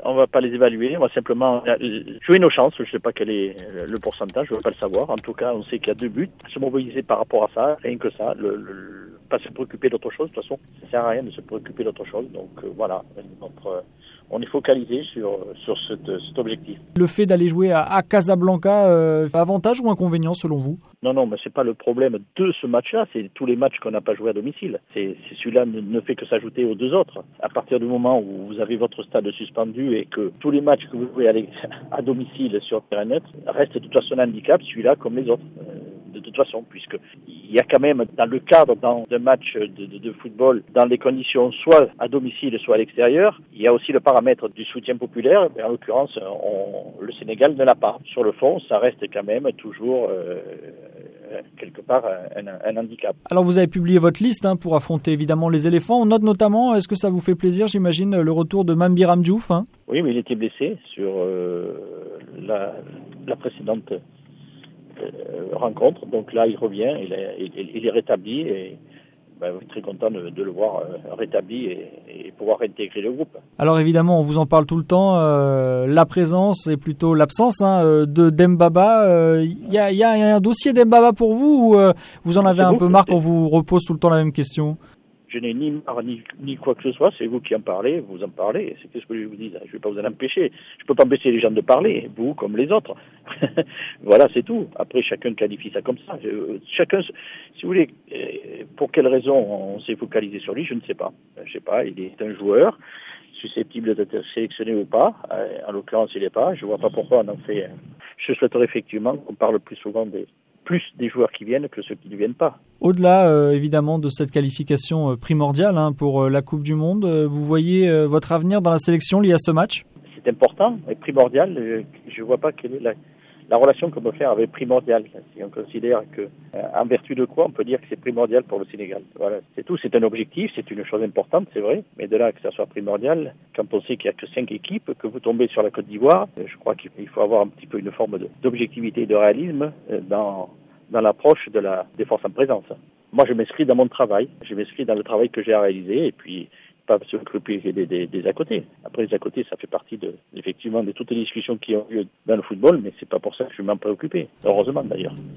on va pas les évaluer, on va simplement jouer nos chances. Je sais pas quel est le pourcentage, je veux pas le savoir. En tout cas, on sait qu'il y a 2 buts. Se mobiliser par rapport à ça, rien que ça. Pas se préoccuper d'autre chose. De toute façon, ça sert à rien de se préoccuper d'autre chose. Donc voilà, on est focalisé sur cet objectif. Le fait d'aller jouer à Casablanca, avantage ou inconvénient selon vous? Non, mais c'est pas le problème de ce match-là, c'est tous les matchs qu'on n'a pas joué à domicile. C'est celui-là ne fait que s'ajouter aux 2 autres. À partir du moment où vous avez votre stade suspendu et que tous les matchs que vous jouez à domicile sur terrain neutre restent de toute façon un handicap, celui-là comme les autres. De toute façon, puisque il y a quand même dans le cadre d'un match de football, dans les conditions soit à domicile, soit à l'extérieur, il y a aussi le paramètre du soutien populaire. En l'occurrence, le Sénégal ne l'a pas. Sur le fond, ça reste quand même toujours quelque part un handicap. Alors vous avez publié votre liste pour affronter évidemment les éléphants. On note notamment, est-ce que ça vous fait plaisir, j'imagine, le retour de Mambi Ramdiouf? Oui, mais il était blessé sur la précédente rencontre. Donc là, il revient, il est rétabli et très content de le voir rétabli et pouvoir réintégrer le groupe. Alors évidemment, on vous en parle tout le temps, la présence et plutôt l'absence de Dembaba. Il y a un dossier Dembaba pour vous ou vous en avez un peu marre qu'on vous repose tout le temps la même question? Je n'ai ni marre ni quoi que ce soit, c'est vous qui en parlez, vous en parlez, c'est ce que je vous dis, je ne vais pas vous en empêcher. Je ne peux pas empêcher les gens de parler, vous comme les autres. Voilà, c'est tout. Après, chacun qualifie ça comme ça. Chacun, si vous voulez, pour quelle raison on s'est focalisé sur lui, je ne sais pas. Je sais pas, il est un joueur susceptible d'être sélectionné ou pas. En l'occurrence, il n'est pas. Je ne vois pas pourquoi on en fait. Je souhaiterais effectivement qu'on parle plus souvent des joueurs qui viennent que ceux qui ne viennent pas. Au-delà, évidemment, de cette qualification primordiale pour la Coupe du Monde, vous voyez votre avenir dans la sélection lié à ce match? C'est important et primordial. Je ne vois pas quelle est la relation qu'on peut faire avec primordial. Si on considère que, en vertu de quoi, on peut dire que c'est primordial pour le Sénégal. Voilà, c'est tout. C'est un objectif, c'est une chose importante, c'est vrai. Mais de là que ça soit primordial, quand on sait qu'il n'y a que 5 équipes, que vous tombez sur la Côte d'Ivoire, je crois qu'il faut avoir un petit peu une forme d'objectivité et de réalisme dans l'approche des forces en présence. Moi, je m'inscris dans mon travail. Je m'inscris dans le travail que j'ai à réaliser et puis pas se préoccuper des à côté. Après, les à côté, ça fait partie effectivement de toutes les discussions qui ont lieu dans le football, mais c'est pas pour ça que je vais m'en préoccuper. Heureusement, d'ailleurs.